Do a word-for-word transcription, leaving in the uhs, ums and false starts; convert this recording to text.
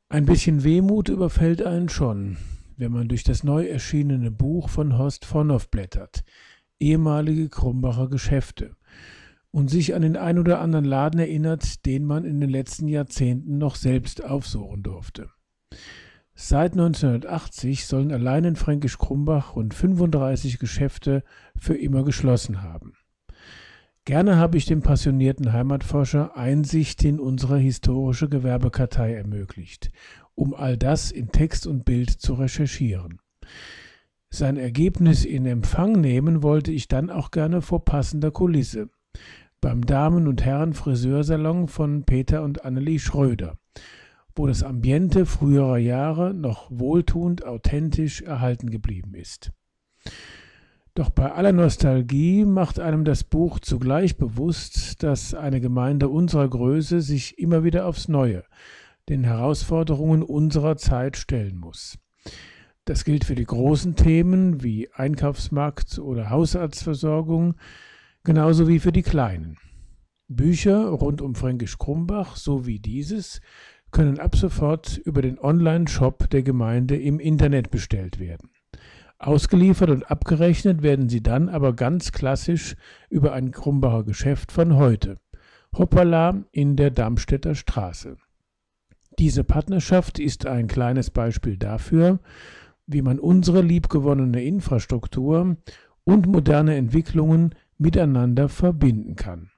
Ein bisschen Wehmut überfällt einen schon, wenn man durch das neu erschienene Buch von Horst Vonhoff blättert, ehemalige Krumbacher Geschäfte, und sich an den ein oder anderen Laden erinnert, den man in den letzten Jahrzehnten noch selbst aufsuchen durfte. Seit neunzehnhundertachtzig sollen allein in Fränkisch Krumbach rund fünfunddreißig Geschäfte für immer geschlossen haben. Gerne habe ich dem passionierten Heimatforscher Einsicht in unsere historische Gewerbekartei ermöglicht, um all das in Text und Bild zu recherchieren. Sein Ergebnis in Empfang nehmen wollte ich dann auch gerne vor passender Kulisse, beim Damen- und Herren-Friseursalon von Peter und Annelie Schröder, wo das Ambiente früherer Jahre noch wohltuend authentisch erhalten geblieben ist. Doch bei aller Nostalgie macht einem das Buch zugleich bewusst, dass eine Gemeinde unserer Größe sich immer wieder aufs Neue den Herausforderungen unserer Zeit stellen muss. Das gilt für die großen Themen wie Einkaufsmarkt oder Hausarztversorgung, genauso wie für die kleinen. Bücher rund um Fränkisch Krumbach, so wie dieses, können ab sofort über den Online-Shop der Gemeinde im Internet bestellt werden. Ausgeliefert und abgerechnet werden sie dann aber ganz klassisch über ein Krumbacher Geschäft von heute, Hoppala in der Darmstädter Straße. Diese Partnerschaft ist ein kleines Beispiel dafür, wie man unsere liebgewonnene Infrastruktur und moderne Entwicklungen miteinander verbinden kann.